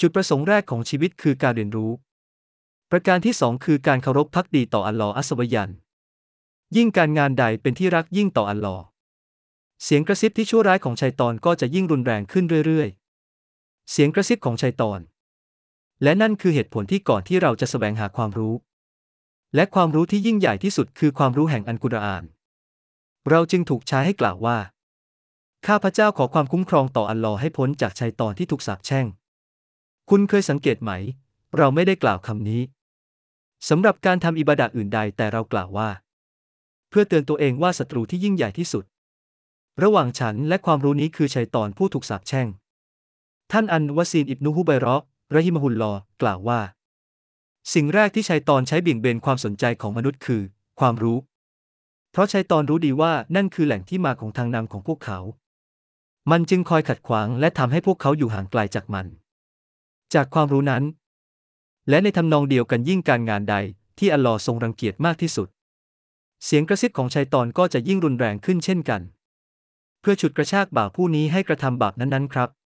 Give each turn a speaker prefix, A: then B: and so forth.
A: จุดประสงค์แรกของชีวิตคือการเรียนรู้ประการที่สองคือการเคารพภักดีต่ออัลลอฮ์อัสวะญัลยิ่งการงานใดเป็นที่รักยิ่งต่ออัลลอฮ์เสียงกระซิบที่ชั่วร้ายของชัยฏอนก็จะยิ่งรุนแรงขึ้นเรื่อยๆเสียงกระซิบของชัยฏอนและนั่นคือเหตุผลที่ก่อนที่เราจะแสวงหาความรู้และความรู้ที่ยิ่งใหญ่ที่สุดคือความรู้แห่งอัลกุรอานเราจึงถูกใช้ให้กล่าวว่าข้าพเจ้าขอความคุ้มครองต่ออัลลอฮ์ให้พ้นจากชัยฏอนที่ถูกสาปแช่งคุณเคยสังเกตไหมเราไม่ได้กล่าวคำนี้สำหรับการทำอิบาดะห์อื่นใดแต่เรากล่าวว่าเพื่อเตือนตัวเองว่าศัตรูที่ยิ่งใหญ่ที่สุดระหว่างฉันและความรู้นี้คือชัยฏอนผู้ถูกสาปแช่งท่านอันวะซีนอิบนุฮุบัยเราะห์รอฮิมะฮุลลอฮ์กล่าวว่าสิ่งแรกที่ชัยฏอนใช้เบี่ยงเบนความสนใจของมนุษย์คือความรู้เพราะชัยฏอนรู้ดีว่านั่นคือแหล่งที่มาของทางนำของพวกเขามันจึงคอยขัดขวางและทำให้พวกเขาอยู่ห่างไกลจากมันจากความรู้นั้นและในทำนองเดียวกันยิ่งการงานใดที่อัลลอฮ์ทรงรังเกียจมากที่สุดเสียงกระซิบของชัยฏอนก็จะยิ่งรุนแรงขึ้นเช่นกันเพื่อฉุดกระชากบ่าวผู้นี้ให้กระทำบาปนั้นๆครับ